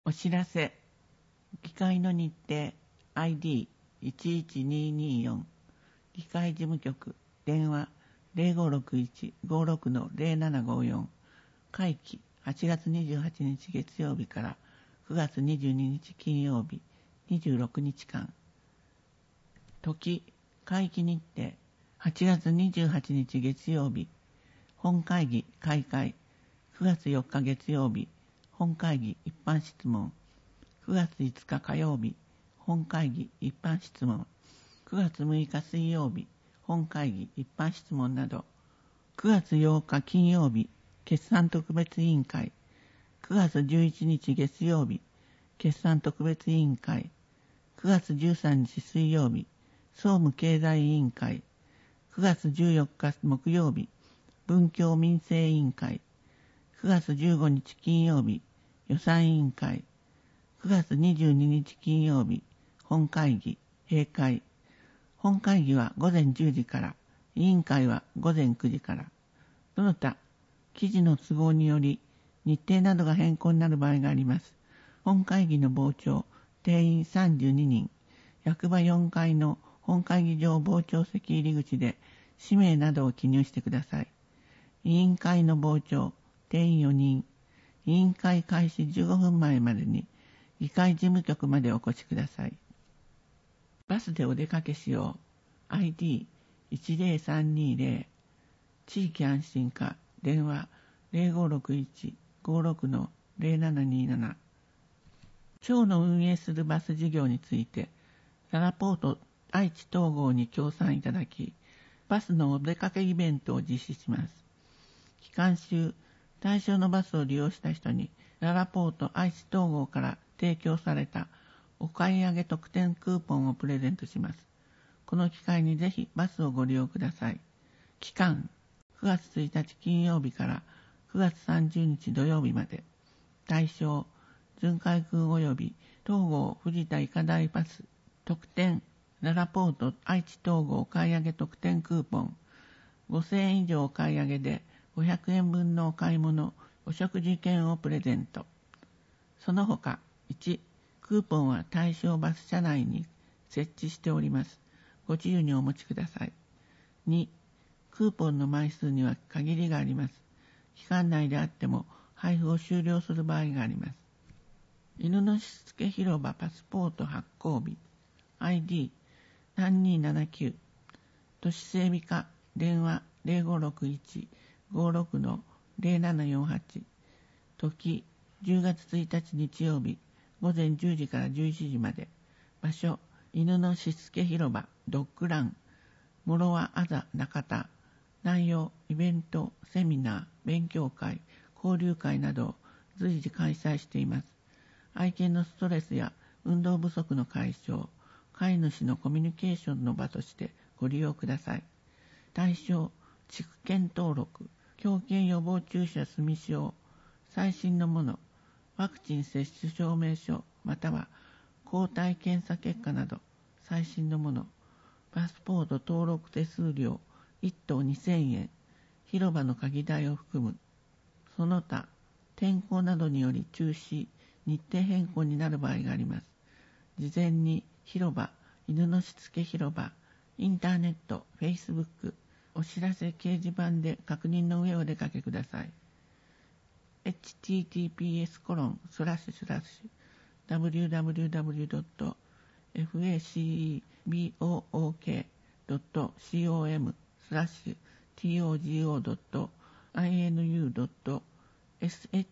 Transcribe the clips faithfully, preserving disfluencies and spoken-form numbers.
お知らせ。議会の日程 アイディーいちいちにーにーよん 議会事務局電話 ゼロごろくいち ごろく ゼロななごよん 会期はちがつにじゅうはちにち月曜日からくがつにじゅうににち金曜日にじゅうろくにちかん。時会期日程はちがつにじゅうはちにち月曜日本会議開会、くがつよっか月曜日本会議一般質問、くがついつか火曜日本会議一般質問、くがつむいか水曜日本会議一般質問など、くがつようか金曜日決算特別委員会、くがつじゅういちにち月曜日決算特別委員会、くがつじゅうさんにち水曜日総務経済委員会、くがつじゅうよっか木曜日文教民生委員会、くがつじゅうごにち金曜日予算委員会、くがつにじゅうににち金曜日本会議閉会。本会議はごぜんじゅうじから、委員会はごぜんくじから。その他、記事の都合により日程などが変更になる場合があります。本会議の傍聴、定員さんじゅうににん、役場よんかいの本会議場傍聴席入り口で氏名などを記入してください。委員会の傍聴、定員よにん、委員会開始じゅうごふんまえまでに議会事務局までお越しください。バスでお出かけしよう。アイディーいちぜろさんにーぜろ 地域安心課電話 ゼロごろくいち ごろく ゼロななにーなな。町の運営するバス事業についてララポート愛知統合に協賛いただき、バスのお出かけイベントを実施します。期間中、対象のバスを利用した人にララポート愛知統合から提供されたお買い上げ特典クーポンをプレゼントします。この機会にぜひバスをご利用ください。期間くがつついたち金曜日からくがつさんじゅうにち土曜日まで。対象巡回空及び東郷藤田医科大バス。特典ララポート愛知統合お買い上げ特典クーポン。ごせんえん以上お買い上げでごひゃくえんぶんのお買い物、お食事券をプレゼント。その他、いちクーポンは対象バス車内に設置しております。ご自由にお持ちください。にクーポンの枚数には限りがあります。期間内であっても配布を終了する場合があります。犬のしつけ広場パスポート発行日 アイディーさんにーななきゅう 都市整備課電話 ゼロごろくいち ごろく ゼロななよんはち。時じゅうがつついたち日曜日ごぜんじゅうじからじゅういちじまで。場所犬のしつけ広場ドッグラン諸和あざ中田。内容イベントセミナー勉強会交流会などを随時開催しています。愛犬のストレスや運動不足の解消、飼い主のコミュニケーションの場としてご利用ください。対象地区券登録、狂犬予防注射済証、最新のもの、ワクチン接種証明書または抗体検査結果など最新のもの、パスポート登録手数料いっとうにせんえん、広場の鍵代を含む。その他、天候などにより中止、日程変更になる場合があります。事前に広場、犬のしつけ広場、インターネット、フェイスブック、お知らせ掲示板で確認の上お出かけください。エイチティーティーピーエスコロンスラッシュスラッシュダブリューダブリューダブリュードットファクボーケードットコムスラッシュトゴドットインドットシッ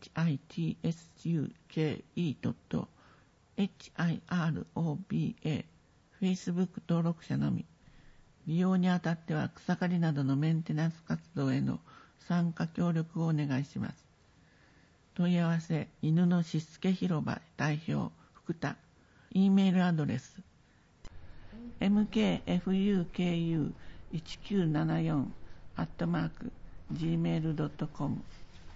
ツドットヒロバ Facebook 登録者のみ。利用にあたっては草刈りなどのメンテナンス活動への参加協力をお願いします。問い合わせ犬のしつけ広場代表福田。 E メールアドレス エムケーエフユーケーユーいちきゅうななよん アットマーク ジーメールドットコム。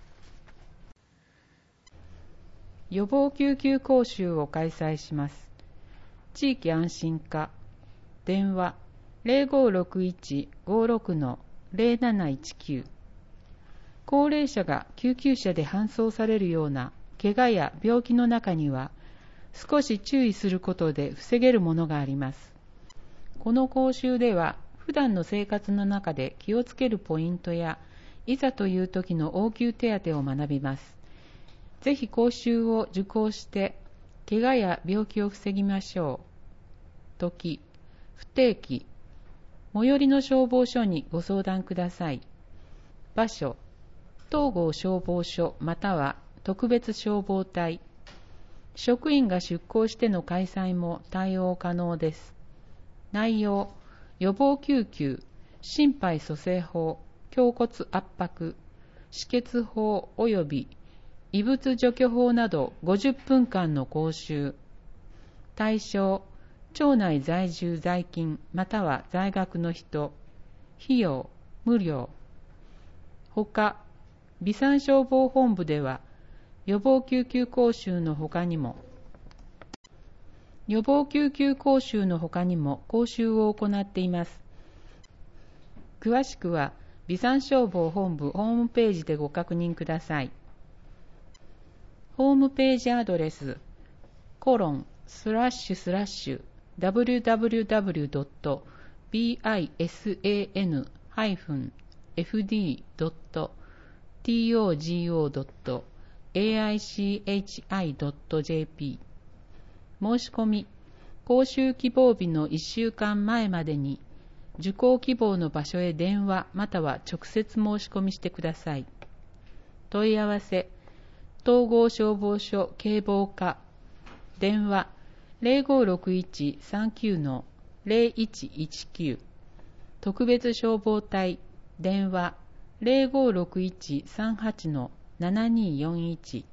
予防救急講習を開催します。地域安心課電話 ゼロごろくいち ごろく ゼロなないちきゅう。高齢者が救急車で搬送されるような怪我や病気の中には、少し注意することで防げるものがあります。この講習では、普段の生活の中で気をつけるポイントや、いざという時の応急手当を学びます。ぜひ講習を受講して、怪我や病気を防ぎましょう。時、不定期、最寄りの消防署にご相談ください。場所、東郷消防署または特別消防隊。職員が出向しての開催も対応可能です。内容、予防救急、心肺蘇生法、胸骨圧迫、止血法及び異物除去法などごじゅっぷんかんの講習。対象、町内在住在勤または在学の人。費用、無料。ほか、備産消防本部では、予防救急講習のほかにも、予防救急講習のほかにも講習を行っています。詳しくは、備産消防本部ホームページでご確認ください。ホームページアドレス、コロン、スラッシュスラッシュ、ダブリューダブリューダブリュードットビサンダッフディードットトゴドットエーアイシーエイチアイドットジェーピー 申し込み、講習希望日のいっしゅうかんまえまでに受講希望の場所へ電話または直接申し込みしてください。問い合わせ、東郷消防署警防課、電話 ゼロごろくいちさんきゅうのゼロいちいちきゅう、特別消防隊、電話 ゼロごろくいちさんはちのななによんいち。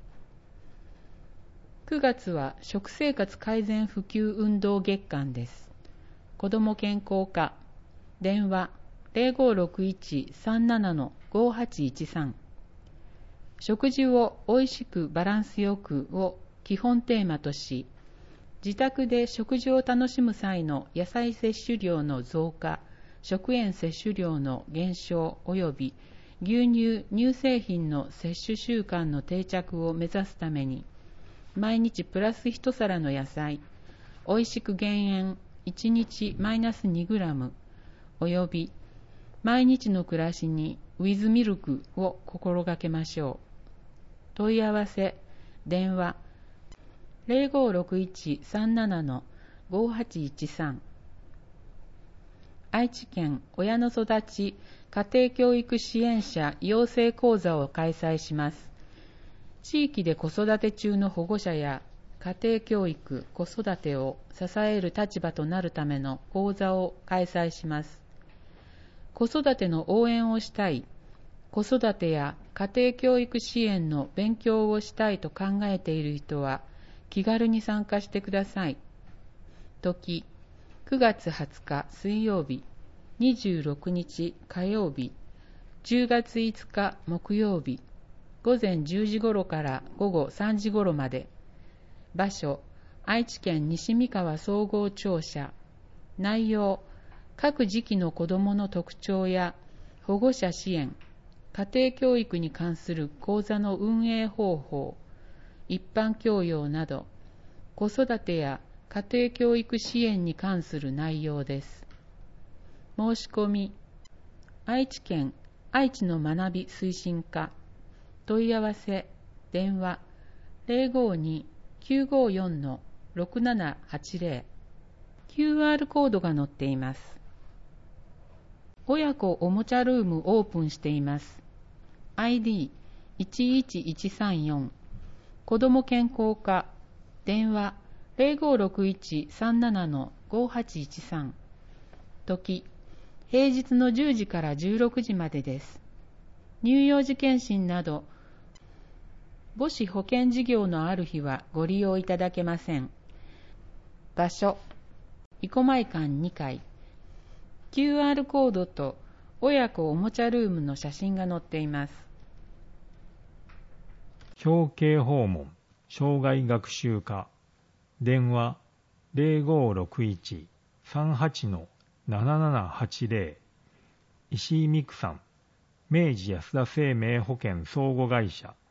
くがつは食生活改善普及運動月間です。子ども健康課、電話 ゼロごろくいちさんななのごはちいちさん。食事をおいしくバランスよくを基本テーマとし、自宅で食事を楽しむ際の野菜摂取量の増加、食塩摂取量の減少及び牛乳・乳製品の摂取習慣の定着を目指すために、毎日プラスいち皿の野菜、おいしく減塩いちにちマイナスにグラム及び毎日の暮らしにウィズミルクを心がけましょう。問い合わせ、電話ゼロごろくいちさんななのごはちいちさん。愛知県親の育ち家庭教育支援者養成講座を開催します。地域で子育て中の保護者や家庭教育・子育てを支える立場となるための講座を開催します。子育ての応援をしたい、子育てや家庭教育支援の勉強をしたいと考えている人は気軽に参加してください。時、くがつはつか水曜日、にじゅうろくにち火曜日、じゅうがついつか木曜日、ごぜんじゅうじ頃からごごさんじ頃まで。場所、愛知県西三河総合庁舎。内容、各時期の子どもの特徴や保護者支援、家庭教育に関する講座の運営方法、一般教養など、子育てや家庭教育支援に関する内容です。申し込み、愛知県愛知の学び推進課。問い合わせ、電話ゼロごに きゅうごよんのろくななはちゼロ。キューアール コードが載っています。親子おもちゃルームオープンしています。アイディーいちいちいちさんよん。子ども健康課。電話ゼロごろくいちさんななのごはちいちさん。時、平日のじゅうじからじゅうろくじまでです。乳幼児健診など、母子保健事業のある日はご利用いただけません。場所、生駒館にかい。キューアール コードと親子おもちゃルームの写真が載っています。 表敬訪問障害学習課。電話ゼロごろくいちさんはちのななななはちゼロ。石井美久さん、明治安田生命保険相互会社。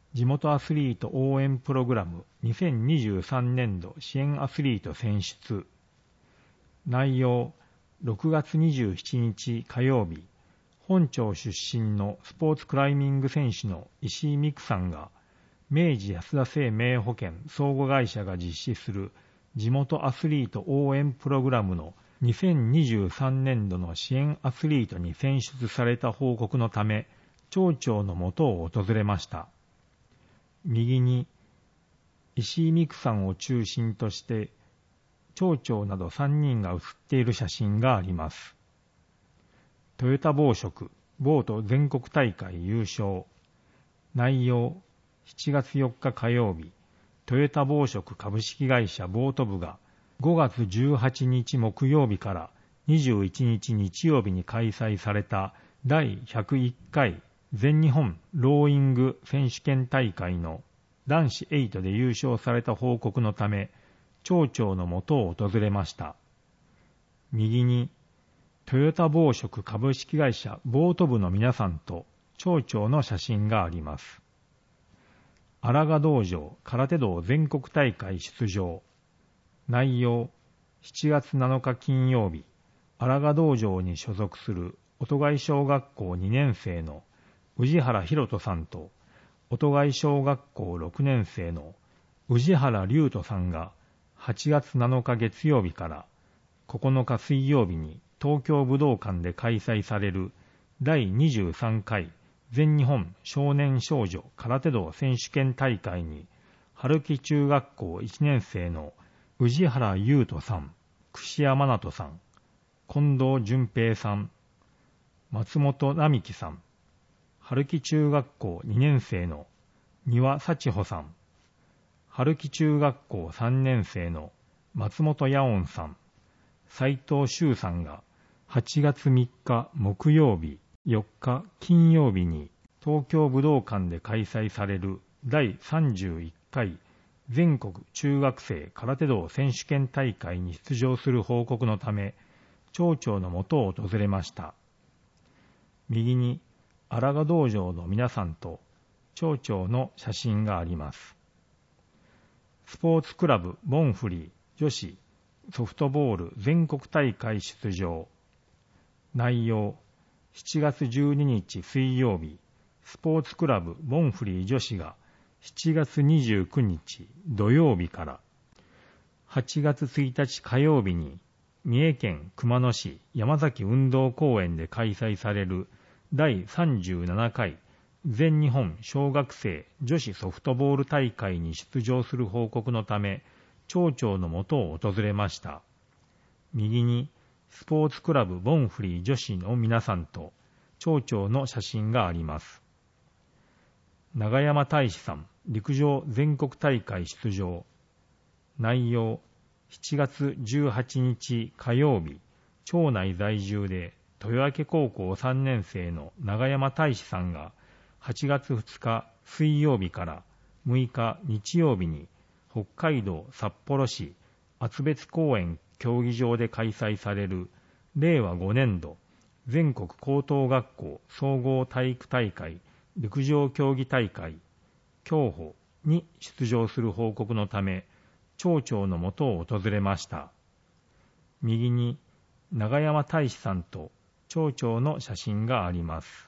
地元アスリート応援プログラムにせんにじゅうさんねんど支援アスリート選出。内容、ろくがつにじゅうしちにち火曜日、本町出身のスポーツクライミング選手の石井美久さんが、明治安田生命保険相互会社が実施する地元アスリート応援プログラムのにせんにじゅうさんねんどの支援アスリートに選出された報告のため、町長のもとを訪れました。右に、石井美久さんを中心として、町長などさんにんが写っている写真があります。トヨタ紡織、ボート全国大会優勝。内容、しちがつよっか火曜日、トヨタ紡織株式会社ボート部がごがつじゅうはちにち木曜日からにじゅういちにち日曜日に開催されただいひゃくいっかい全日本ローイング選手権大会の男子エイトで優勝された報告のため、町長のもとを訪れました。右に、トヨタ紡織株式会社ボート部の皆さんと町長の写真があります。荒賀道場空手道全国大会出場。内容、しちがつなのか金曜日、荒賀道場に所属する音貝小学校にねんせいの宇治原博人さんと、音貝小学校ろくねんせいの宇治原龍斗さんがはちがつなのか月曜日からここのか水曜日に東京武道館で開催されるだいにじゅうさんかい全日本少年少女空手道選手権大会に、春木中学校いちねんせいの宇治原優斗さん、串山那人さん、近藤淳平さん、松本並木さん、春木中学校にねんせいの丹羽幸穂さん、春木中学校さんねんせいの松本野音さん、斉藤修さんがはちがつみっか木曜日、よっか金曜日に東京武道館で開催されるだいさんじゅういっかい全国中学生空手道選手権大会に出場する報告のため、町長のもとを訪れました。右に荒賀道場の皆さんと町長の写真があります。スポーツクラブボンフリー女子ソフトボール全国大会出場。内容、しちがつじゅうににち水曜日、スポーツクラブボンフリー女子がしちがつにじゅうくにち土曜日からはちがつついたち火曜日に三重県熊野市山崎運動公園で開催されるだいさんじゅうななかい全日本小学生女子ソフトボール大会に出場する報告のため、町長のもとを訪れました。右にスポーツクラブボンフリー女子の皆さんと町長の写真があります。永山大志さん、陸上全国大会出場。内容、しちがつじゅうはちにち火曜日、町内在住で豊明高校さんねんせいの永山大志さんがはちがつふつか水曜日からむいか日曜日に北海道札幌市厚別公園競技場で開催されるれいわごねんど全国高等学校総合体育大会陸上競技大会競歩に出場する報告のため、町長のもとを訪れました。右に永山大志さんと町長の写真があります。